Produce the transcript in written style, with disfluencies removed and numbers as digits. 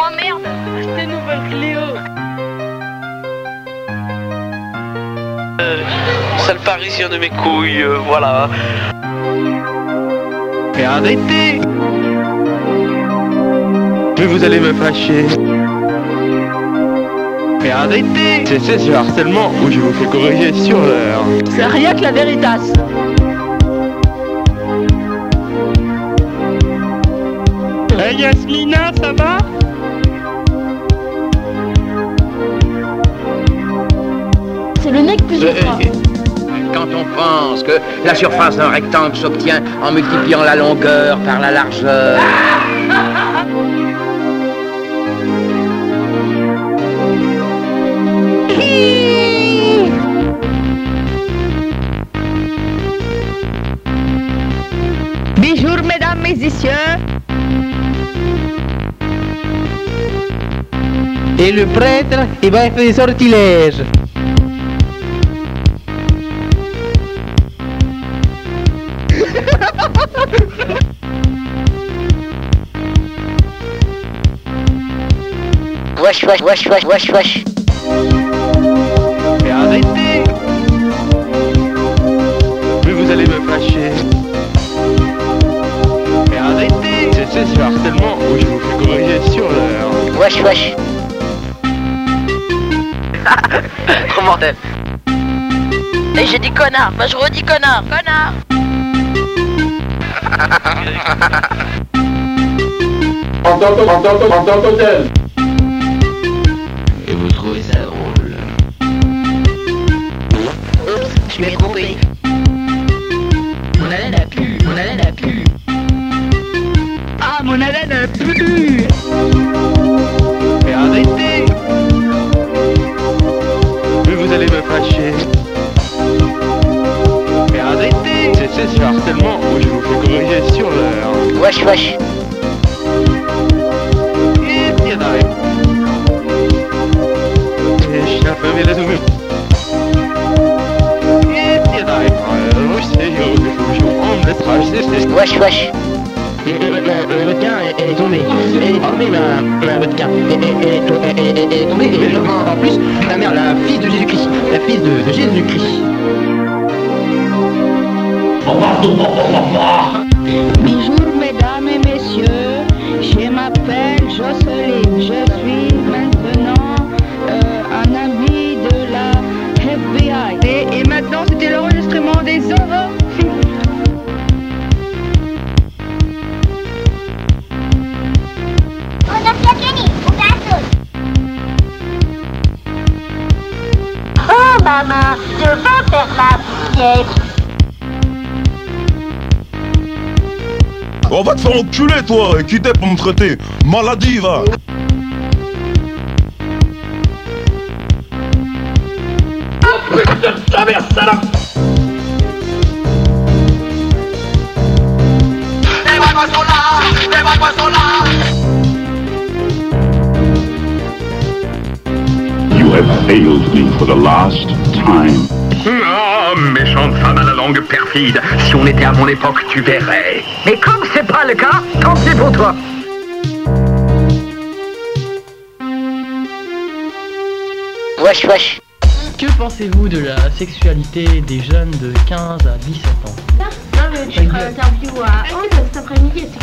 Oh merde, c'était une nouvelle Cléo. Sale parisien de mes couilles, voilà. Mais arrêtez! Mais vous allez me fâcher. Mais arrêtez! Cessez ce harcèlement ou je vous fais corriger sur l'heure. C'est rien que la Veritas. Hey Yasmina, ça va? C'est le nec plus ultra. Quand on pense que la surface d'un rectangle s'obtient en multipliant la longueur par la largeur. Bonjour mesdames, messieurs. Et le prêtre, il va faire des sortilèges. Wesh, wesh, wesh, wesh, wesh, wesh. Mais arrêtez! Mais vous allez me fâcher. Mais arrêtez! Cessez ce harcèlement ou je vous fais corriger sur l'heure. Wesh, wesh. Oh bordel. Et j'ai dit connard, bah je redis connard, connard. En tant qu'hôtel. Et vous trouvez ça drôle? Oups, je m'ai trompé. Mon haleine a pu, mon haleine a pu. Ah, mon haleine a pu. Mais arrêtez! Mais vous allez me fâcher. Mais arrêtez! Cessez ce harcèlement ou je vous fais corriger sur l'heure. Wesh, wesh. Et tiens d'arrêt. Et je suis un peu mêlé de vous. Et tiens d'arrêt. Oui, c'est on me laissera. Wesh, wesh. La vodka, elle est tombée. Elle est tombée, ma vodka. Elle est tombée. Et en plus, la mère, la fille de Jésus-Christ. La fille de Jésus-Christ. Bonjour mesdames et messieurs, je m'appelle Jocelyne, je suis maintenant un ami de la FBI. Et maintenant c'était l'enregistrement des horreurs. Oh maman, je veux faire la pièce. On va te faire enculer toi, et qui t'es pour me traiter? Maladie va! You have failed me for the last time. Ah, méchante femme à la langue perfide. Si on était à mon époque, tu verrais. Mais comme c'est pas le cas, tant pis pour toi. Wesh, wesh. Que pensez-vous de la sexualité des jeunes de 15 à 17 ans? Non mais tu feras l'interview à 11 cet après-midi.